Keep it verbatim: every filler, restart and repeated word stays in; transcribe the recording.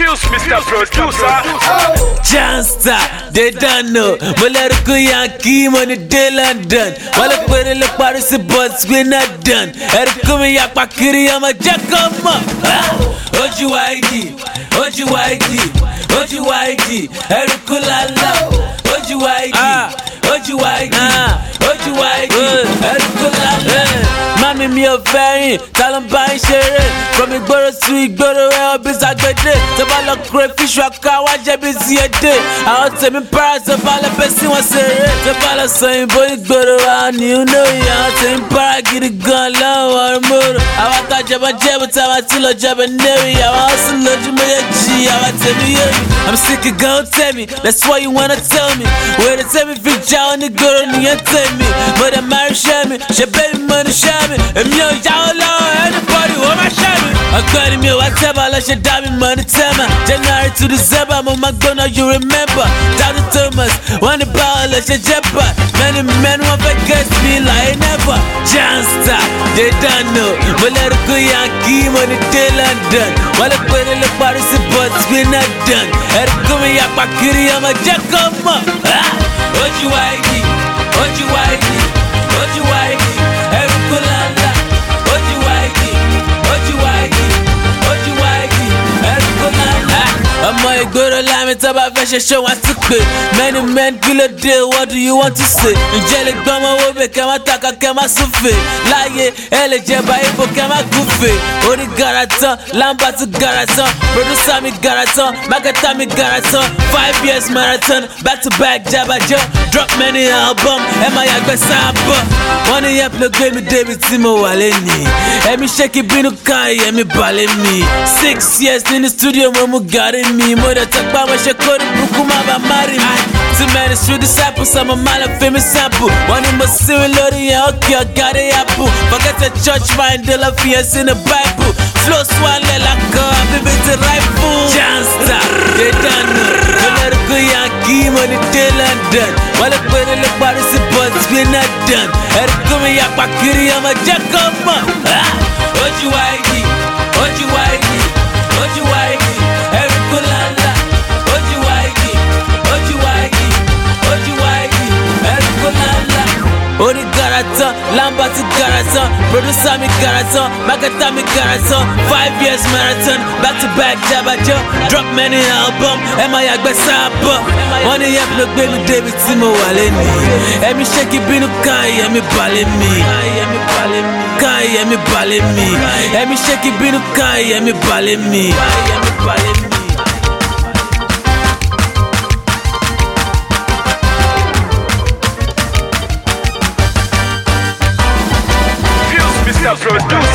Fuse, Mister Producer. Jansta, they don't know. Molerico Yankee, money de London. Wale put in the Paris, but we're not done. Eriko me yakpakiri, I'm a jackama. Oju Y D, Oju Y D, Oju Y D. Eriko Lala, Oju Y D, Oju Y D, Oju Y D. Eriko Lala. Mami mi ò fẹ́yìn, ta ló ń bá yín ṣeré? From ìgboro to ìgboro ẹ̀ ọ́bí sàgbédé. Tó bá lọ kúrẹ́ fíṣù àká wá jẹ́bi sí èdè. Àwọn tèmi para tó bá lọ bẹ́ sí wọn ṣeré. Tó bá lọ sọ ìbò ìgboro àwọn ní inú ìyá. Àwọn tèmi para gidi gan lọ́wọ́ ọ̀rọ̀ mọ́rọ̀. Àwọn àtàjọba jẹ́bi tí àwọn ti lọ jẹ́bi nẹ́rì. Àwọn ọ̀sùn lójú méjèèjì, àwọn tèmi yé mi. I'm sick of gun tell me, that's why you wanna tell me. Where they tell me fi já onígboro nìyẹn tell me. Mo dẹ̀ máa ń ṣẹ́ mi, ṣe bẹ́ẹ̀ mi mo ní ṣẹ́ mi. Èmi ò jáwọ́ lọ́wọ́ anybody wọ́n máa ṣẹ́ mi. Ọ̀gbẹ́ni mi ò wá tẹ́bà lọ́ṣẹ̀ dá mi mọ̀ ní tẹ́mà. January to December mo máa gbóná you remember. Daddy Thomas wọ́n ní báwo lọ ṣe jẹ́ bà. Many men wọ́n fẹ́ get me like never. Jansta they don't know. Mo lẹ́rù kó Yankee mo ní dé London. Wọ́n lè pè é lè parí sí but we not done. Ẹ̀rù kó mi yàpá kiri ọmọ jẹ́ kó mọ̀. Ojú Y D, Ojú Y D, Ojú Y D. Ẹ̀rù kó lálá. Ojú Y D, Ojú Y D, Ojú Y D. Ẹ̀rù kó lálá. Ọmọ ìgboro láàmì tó bá fẹ́ ṣe ṣó wá sí pé. Many men kí ló dé, what do you want to say? Ǹjẹ́ lè gbọ́ ọmọ owó bẹ̀ kẹ́ máa taka kẹ́ máa súnfè? Láyé ẹ lè jẹ báyìí bò kẹ́ máa gúnfè. Orí gara tán, lámbà tún gara tán. Producer mi gara tán, marketer mi gara tán. Five years marathon, back to back jabajọ́. Drop many album, ẹ máa yàgbẹ́ sábọ̀. Wọ́n ní yẹn ló gbé mi débi tí mo wà lẹ́nìí. Ẹ̀mí ṣé kí bínú kan ẹ̀mí balẹ̀ mi. Six years nínú studio mo mú gàrí mi. Mo dẹ̀ tẹ́ pa mo ṣe kórè burúkú má bàa má rí mi. Too many street disciples, I'm a man of famous sample. One in my civil lorry, yeah, okay, I got it apple. Forget the church mind, the love yes in the Bible. Flow swallow like a baby to rifle. Jansta, they don't know. The lyrical Yankee, money de London. While I put in the Paris, but we're not done. Eriko me yakpakiri, I'm a jackama. Oju Y D, Oju Y D, Oju Y D. Eriko Lala, Oju Y D, Oju Y D, Oju Y D. Eriko Lala. Ori garatan, lamba ti garatan. Producer mi garatan, marketer mi garatan. Five years marathon, back to back jabajọ́. Drop many album, ẹ máa yàgbẹ́ sábọ̀. Wọ́n ní yẹn ló gbé mi débi tí mo wà lẹ́nìí. Ẹ̀mí ṣé kí bínú kan ẹ̀mí balẹ̀ mi. Kan ẹ̀mí balẹ̀ mi. Ẹ̀mí ṣé kí bínú kan ẹ̀mí balẹ̀ mi. Fuse, Mister Producer.